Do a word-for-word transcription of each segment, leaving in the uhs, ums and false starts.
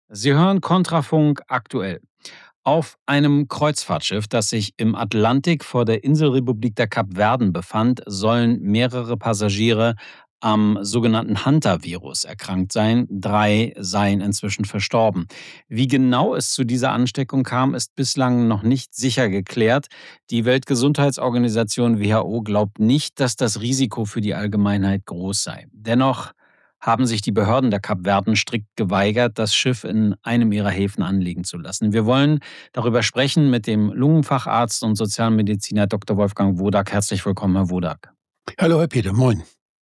Sie hören Kontrafunk aktuell. Auf einem Kreuzfahrtschiff, das sich im Atlantik vor der Inselrepublik der Kapverden befand, sollen mehrere Passagiere am sogenannten Hunter-Virus erkrankt sein. Drei seien inzwischen verstorben. Wie genau es zu dieser Ansteckung kam, ist bislang noch nicht sicher geklärt. Die Weltgesundheitsorganisation W H O glaubt nicht, dass das Risiko für die Allgemeinheit groß sei. Dennoch haben sich die Behörden der Kapverden strikt geweigert, das Schiff in einem ihrer Häfen anlegen zu lassen. Wir wollen darüber sprechen mit dem Lungenfacharzt und Sozialmediziner Doktor Wolfgang Wodak. Herzlich willkommen, Herr Wodak. Hallo, Herr Peter, moin.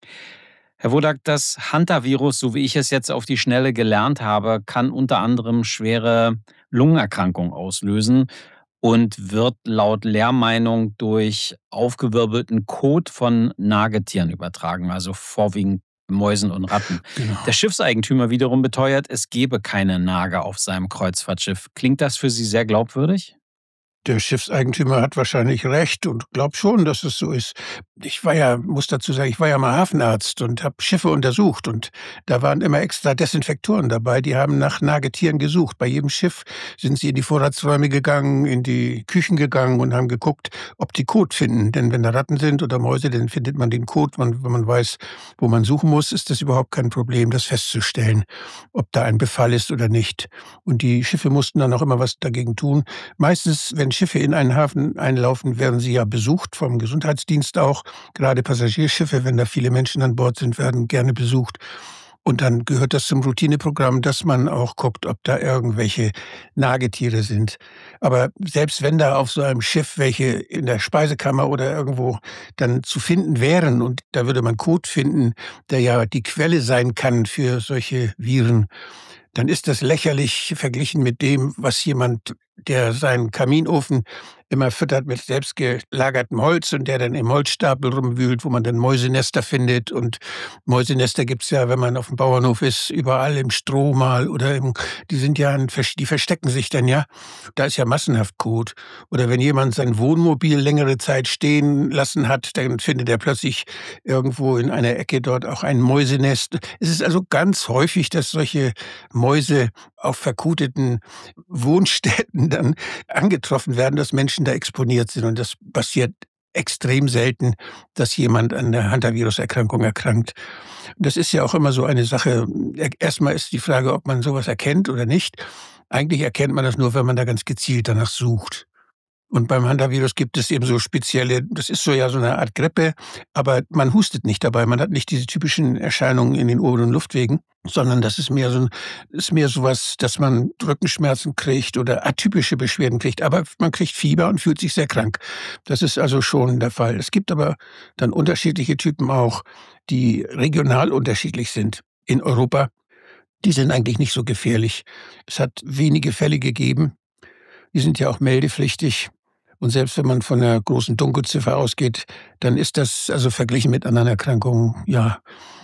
Herr Wodak, das Hunter-Virus, so wie ich es jetzt auf die Schnelle gelernt habe, kann unter anderem schwere Lungenerkrankungen auslösen und wird laut Lehrmeinung durch aufgewirbelten Kot von Nagetieren übertragen, also vorwiegend Mäusen und Ratten. Genau. Der Schiffseigentümer wiederum beteuert, es gebe keine Nager auf seinem Kreuzfahrtschiff. Klingt das für Sie sehr glaubwürdig? Der Schiffseigentümer hat wahrscheinlich recht und glaubt schon, dass es so ist. Ich war ja muss dazu sagen, ich war ja mal Hafenarzt und habe Schiffe untersucht und da waren immer extra Desinfektoren dabei, die haben nach Nagetieren gesucht. Bei jedem Schiff sind sie in die Vorratsräume gegangen, in die Küchen gegangen und haben geguckt, ob die Kot finden. Denn wenn da Ratten sind oder Mäuse, dann findet man den Kot. Man wenn man weiß, wo man suchen muss, ist das überhaupt kein Problem, das festzustellen, ob da ein Befall ist oder nicht. Und die Schiffe mussten dann auch immer was dagegen tun. Meistens, wenn Schiffe in einen Hafen einlaufen, werden sie ja besucht vom Gesundheitsdienst auch. Gerade Passagierschiffe, wenn da viele Menschen an Bord sind, werden gerne besucht. Und dann gehört das zum Routineprogramm, dass man auch guckt, ob da irgendwelche Nagetiere sind. Aber selbst wenn da auf so einem Schiff welche in der Speisekammer oder irgendwo dann zu finden wären und da würde man Kot finden, der ja die Quelle sein kann für solche Viren, dann ist das lächerlich verglichen mit dem, was jemand, der seinen Kaminofen immer füttert mit selbst gelagertem Holz und der dann im Holzstapel rumwühlt, wo man dann Mäusenester findet. Und Mäusenester gibt's ja, wenn man auf dem Bauernhof ist, überall im Stroh mal oder im die sind ja ein Versch die verstecken sich dann ja. Da ist ja massenhaft Kot. Oder wenn jemand sein Wohnmobil längere Zeit stehen lassen hat, dann findet er plötzlich irgendwo in einer Ecke dort auch ein Mäusenest. Es ist also ganz häufig, dass solche Mäuse auf verkuteten Wohnstätten dann angetroffen werden, dass Menschen da exponiert sind. Und das passiert extrem selten, dass jemand an der Hantavirus-Erkrankung erkrankt. Das ist ja auch immer so eine Sache. Erstmal ist die Frage, ob man sowas erkennt oder nicht. Eigentlich erkennt man das nur, wenn man da ganz gezielt danach sucht. Und beim Hantavirus gibt es eben so spezielle, das ist so ja so eine Art Grippe, aber man hustet nicht dabei. Man hat nicht diese typischen Erscheinungen in den oberen Luftwegen, sondern das ist mehr so 'n ist mehr so was, dass man Rückenschmerzen kriegt oder atypische Beschwerden kriegt. Aber man kriegt Fieber und fühlt sich sehr krank. Das ist also schon der Fall. Es gibt aber dann unterschiedliche Typen auch, die regional unterschiedlich sind. In Europa, die sind eigentlich nicht so gefährlich. Es hat wenige Fälle gegeben. Die sind ja auch meldepflichtig. Und selbst wenn man von 'ner großen Dunkelziffer ausgeht, dann ist das also verglichen mit anderen Erkrankungen, ja,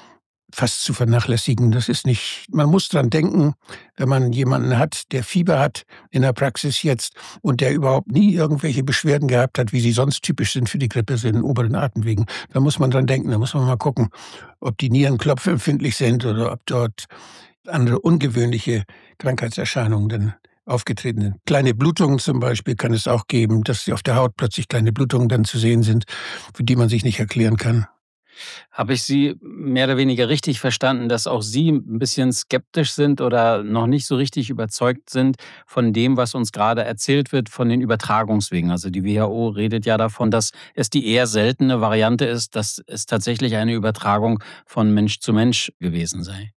fast zu vernachlässigen. Das ist nicht man muss dran denken, wenn man jemanden hat, der Fieber hat in der Praxis jetzt und der überhaupt nie irgendwelche Beschwerden gehabt hat, wie sie sonst typisch sind für die Grippe, so in den oberen Atemwegen. Da muss man dran denken, da muss man mal gucken, ob die Nieren klopfempfindlich sind oder ob dort andere ungewöhnliche Krankheitserscheinungen dann aufgetreten sind. Kleine Blutungen zum Beispiel kann es auch geben, dass auf der Haut plötzlich kleine Blutungen dann zu sehen sind, für die man sich nicht erklären kann. Habe ich Sie mehr oder weniger richtig verstanden, dass auch Sie ein bisschen skeptisch sind oder noch nicht so richtig überzeugt sind von dem, was uns gerade erzählt wird von den Übertragungswegen? Also, die W H O redet ja davon, dass es die eher seltene Variante ist, dass es tatsächlich eine Übertragung von Mensch zu Mensch gewesen sei.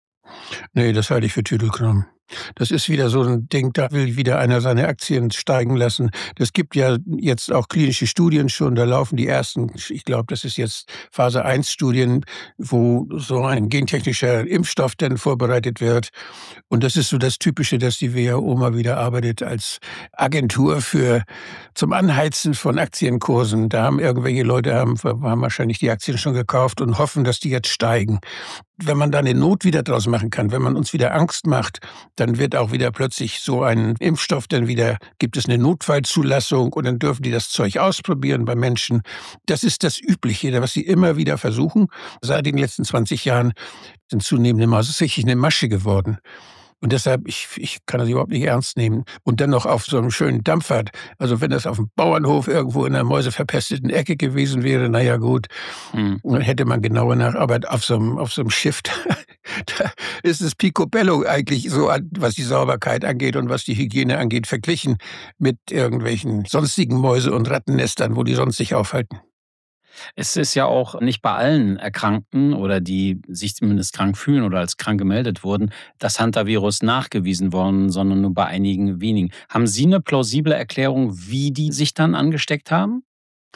Ne, das halte ich für Tüdelkram. Das ist wieder so 'n Ding, da will wieder einer seine Aktien steigen lassen. Das gibt ja jetzt auch klinische Studien schon, da laufen die ersten, ich glaube, das ist jetzt Phase eins Studien, wo so ein gentechnischer Impfstoff dann vorbereitet wird. Und das ist so das Typische, dass die W H O mal wieder arbeitet als Agentur für zum Anheizen von Aktienkursen. Da haben irgendwelche Leute haben haben wahrscheinlich die Aktien schon gekauft und hoffen, dass die jetzt steigen. Wenn man da 'ne Not wieder draus machen kann, wenn man uns wieder Angst macht, dann wird auch wieder plötzlich so ein Impfstoff dann wieder gibt es 'ne Notfallzulassung und dann dürfen die das Zeug ausprobieren bei Menschen. Das ist das Übliche, was sie immer wieder versuchen. Seit den letzten zwanzig Jahren sind zunehmend immer es ist richtig 'ne Masche geworden. Und deshalb, ich ich kann das überhaupt nicht ernst nehmen. Und dann noch auf so einem schönen Dampfer. Also, wenn das auf dem Bauernhof irgendwo in 'ner mäuseverpesteten Ecke gewesen wäre, na ja gut, Mhm. dann hätte man genauer nach aber auf so 'nem auf so 'nem Schiff, da ist es picobello eigentlich so an was die Sauberkeit angeht und was die Hygiene angeht, verglichen mit irgendwelchen sonstigen Mäuse und Rattennestern, wo die sonst sich aufhalten. Es ist ja auch nicht bei allen Erkrankten oder die sich zumindest krank fühlen oder als krank gemeldet wurden, das Hantavirus nachgewiesen worden, sondern nur bei einigen wenigen. Haben Sie eine plausible Erklärung, wie die sich dann angesteckt haben?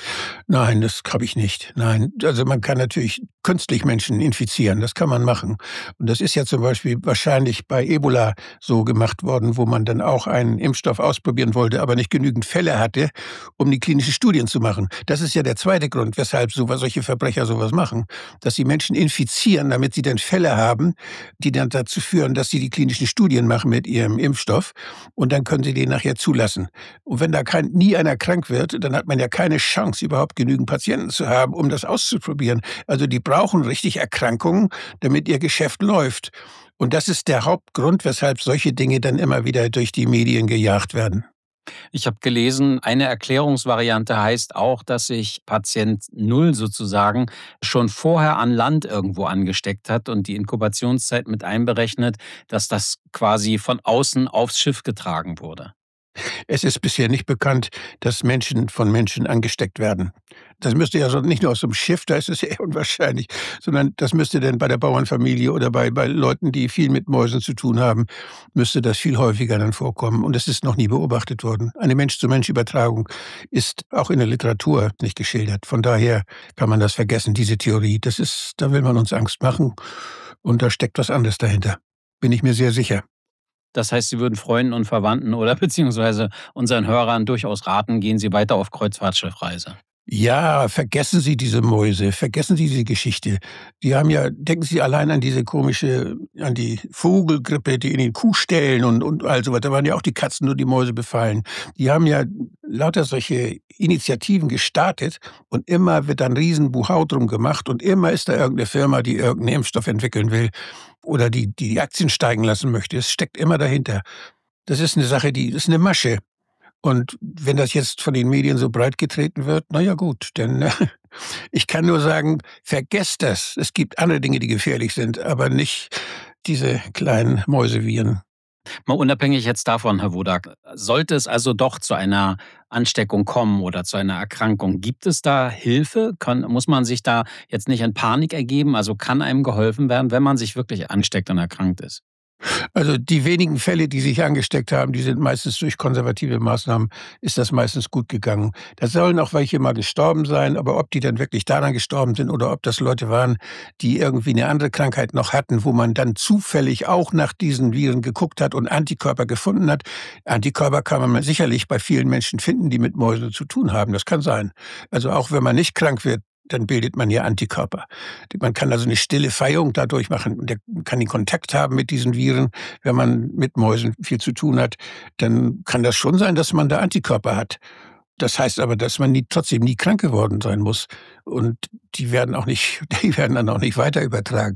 Nein, das habe ich nicht. Nein, also man kann natürlich künstlich Menschen infizieren, das kann man machen. Und das ist ja zum Beispiel wahrscheinlich bei Ebola so gemacht worden, wo man dann auch einen Impfstoff ausprobieren wollte, aber nicht genügend Fälle hatte, um die klinischen Studien zu machen. Das ist ja der zweite Grund, weshalb so solche Verbrecher sowas machen, dass sie Menschen infizieren, damit sie dann Fälle haben, die dann dazu führen, dass sie die klinischen Studien machen mit ihrem Impfstoff und dann können sie den nachher zulassen. Und wenn da kein nie einer krank wird, dann hat man ja keine Chance, überhaupt genügend Patienten zu haben, um das auszuprobieren. Also, die brauchen richtig Erkrankungen, damit ihr Geschäft läuft. Und das ist der Hauptgrund, weshalb solche Dinge dann immer wieder durch die Medien gejagt werden. Ich habe gelesen, eine Erklärungsvariante heißt auch, dass sich Patient Null sozusagen schon vorher an Land irgendwo angesteckt hat und die Inkubationszeit mit einberechnet, dass das quasi von außen aufs Schiff getragen wurde. Es ist bisher nicht bekannt, dass Menschen von Menschen angesteckt werden. Das müsste ja so nicht nur aus so 'nem Schiff, da ist es eher unwahrscheinlich, sondern das müsste dann bei der Bauernfamilie oder bei bei Leuten, die viel mit Mäusen zu tun haben, müsste das viel häufiger dann vorkommen. Und es ist noch nie beobachtet worden. Eine Mensch-zu-Mensch-Übertragung ist auch in der Literatur nicht geschildert. Von daher kann man das vergessen, diese Theorie. Das ist da will man uns Angst machen und da steckt was anderes dahinter. Bin ich mir sehr sicher. Das heißt, Sie würden Freunden und Verwandten oder beziehungsweise unseren Hörern durchaus raten, gehen Sie weiter auf Kreuzfahrtschiffreise. Ja, vergessen Sie diese Mäuse, vergessen Sie diese Geschichte. Die haben ja denken Sie allein an diese komische an die Vogelgrippe, die in den Kuhställen und und all so was. Da waren ja auch die Katzen und die Mäuse befallen. Die haben ja lauter solche Initiativen gestartet und immer wird dann riesen Buhau drum gemacht und immer ist da irgend 'ne Firma, die irgend 'n Impfstoff entwickeln will oder die die die Aktien steigen lassen möchte. Es steckt immer dahinter. Das ist 'ne Sache, die ist 'ne Masche. Und wenn das jetzt von den Medien so breitgetreten wird, na ja gut, dann ich kann nur sagen, vergesst das. Es gibt andere Dinge, die gefährlich sind, aber nicht diese kleinen Mäuseviren. Mal unabhängig jetzt davon, Herr Wodak, sollte es also doch zu einer Ansteckung kommen oder zu einer Erkrankung, gibt es da Hilfe? Kann, muss man sich da jetzt nicht in Panik ergeben? Also kann einem geholfen werden, wenn man sich wirklich ansteckt und erkrankt ist? Also, die wenigen Fälle, die sich angesteckt haben, die sind meistens durch konservative Maßnahmen ist das meistens gut gegangen. Da sollen auch welche mal gestorben sein, aber ob die dann wirklich daran gestorben sind oder ob das Leute waren, die irgendwie 'ne andere Krankheit noch hatten, wo man dann zufällig auch nach diesen Viren geguckt hat und Antikörper gefunden hat. Antikörper kann man sicherlich bei vielen Menschen finden, die mit Mäusen zu tun haben. Das kann sein. Also, auch wenn man nicht krank wird, dann bildet man ja Antikörper. Man kann also 'ne stille Feierung dadurch machen und der kann den Kontakt haben mit diesen Viren. Wenn man mit Mäusen viel zu tun hat, dann kann das schon sein, dass man da Antikörper hat. Das heißt aber, dass man nie trotzdem nie krank geworden sein muss. Und die werden auch nicht die werden dann auch nicht weiter übertragen.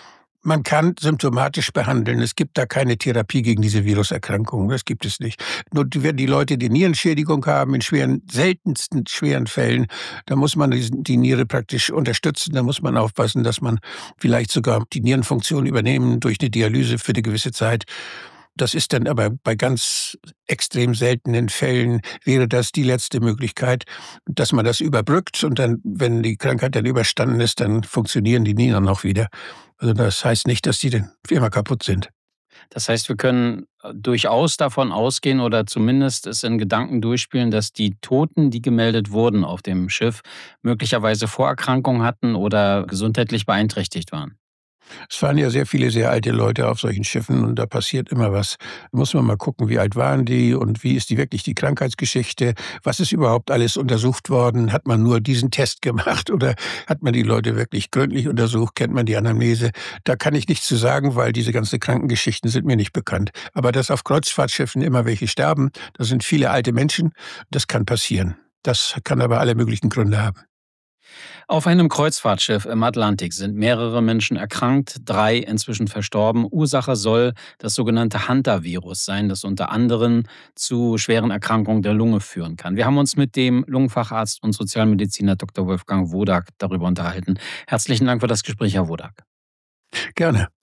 Man kann symptomatisch behandeln. Es gibt da keine Therapie gegen diese Viruserkrankung. Das gibt es nicht. Nur die wenn die Leute die Nierenschädigung haben, in schweren seltensten schweren Fällen, da muss man diesen die Niere praktisch unterstützen. Da muss man aufpassen, dass man vielleicht sogar die Nierenfunktion übernehmen durch 'ne Dialyse für 'ne gewisse Zeit. Das ist dann aber bei ganz extrem seltenen Fällen wäre das die letzte Möglichkeit, dass man das überbrückt und dann, wenn die Krankheit dann überstanden ist, dann funktionieren die Nieren auch wieder. Also, das heißt nicht, dass die dann für immer kaputt sind. Das heißt, wir können äh, durchaus davon ausgehen oder zumindest es in Gedanken durchspielen, dass die Toten, die gemeldet wurden auf dem Schiff, möglicherweise Vorerkrankungen hatten oder gesundheitlich beeinträchtigt waren. Es fahren ja sehr viele sehr alte Leute auf solchen Schiffen und da passiert immer was. Da muss man mal gucken, wie alt waren die und wie ist die wirklich die Krankheitsgeschichte? Was ist überhaupt alles untersucht worden? Hat man nur diesen Test gemacht oder hat man die Leute wirklich gründlich untersucht? Kennt man die Anamnese? Da kann ich nichts zu sagen, weil diese ganzen Krankengeschichten sind mir nicht bekannt. Aber dass auf Kreuzfahrtschiffen immer welche sterben, da sind viele alte Menschen, das kann passieren. Das kann aber alle möglichen Gründe haben. Auf einem Kreuzfahrtschiff im Atlantik sind mehrere Menschen erkrankt, drei inzwischen verstorben. Ursache soll das sogenannte Hantavirus sein, das unter anderem zu schweren Erkrankungen der Lunge führen kann. Wir haben uns mit dem Lungenfacharzt und Sozialmediziner Doktor Wolfgang Wodak darüber unterhalten. Herzlichen Dank für das Gespräch, Herr Wodak. Gerne.